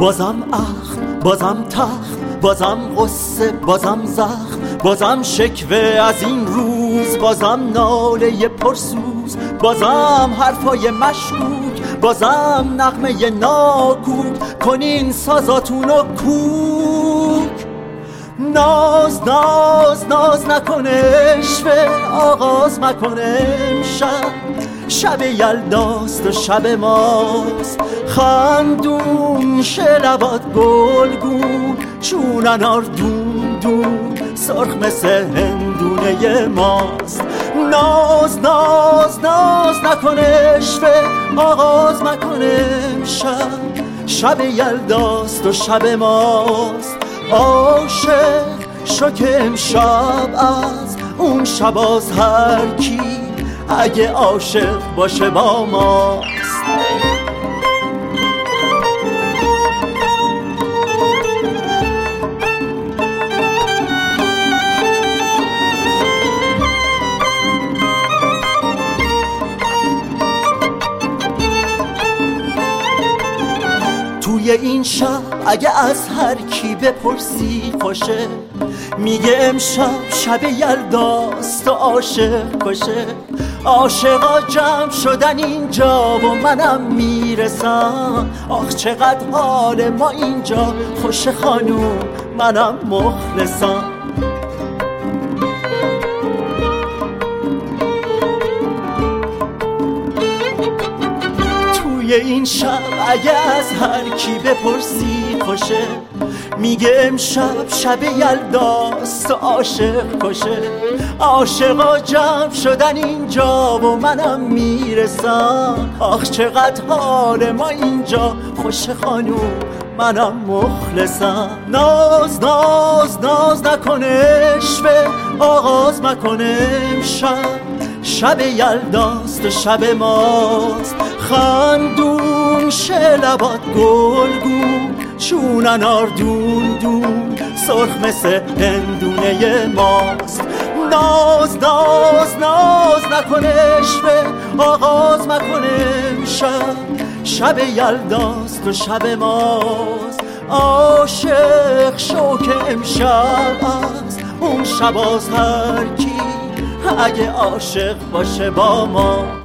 بازم اخم، بازم تخت، بازم قصه، بازم زخم، بازم شکوه از این روز، بازم ناله پرسوز، بازم حرفای مشکوک، بازم نغمه ناکوک. کنین سازاتونو کوک. ناز ناز ناز نکنه عشوه، آغاز مکنه امشب. شب یلداست و شب ماست، خندون شه لبات گلگون، چون انار دون دون سرخ مثل هندونه ماست. ناز ناز ناز نکنه عشوه، آغاز مکنه امشب. شب یلداست و شب ماست، عاشق شو که امشب از اون شباز هر کی اگه عاشق باشه با ماست. توی این شب اگه از هر کی بپرسی خوشه، میگه امشب شب یلداست و عاشق کشه. عاشقا جمع شدن اینجا و منم میرسم، آخ چقدر حال ما اینجا خوش خانوم، منم مخلصم. توی این شب اگه از هر کی بپرسی خوشه، میگه امشب شب یلداست و عاشق کشه. عاشقا جمع شدن اینجا و منم میرسم، آخ چقدر حال ما اینجا خوش خانوم، منم مخلصم. ناز ناز ناز نکنه عشوه، آغاز مکنه امشب. شب یلداست و شب ماست، خندون شه لبات گلگون، چون انار دون دون سرخ مثل هندونه ماست. ناز ناز ناز نکنه عشوه، آغاز مکنه امشب. شب یلداست و شب ماست، عاشق شو که امشب از اون شباز هر کی اگه عاشق باشه با ما.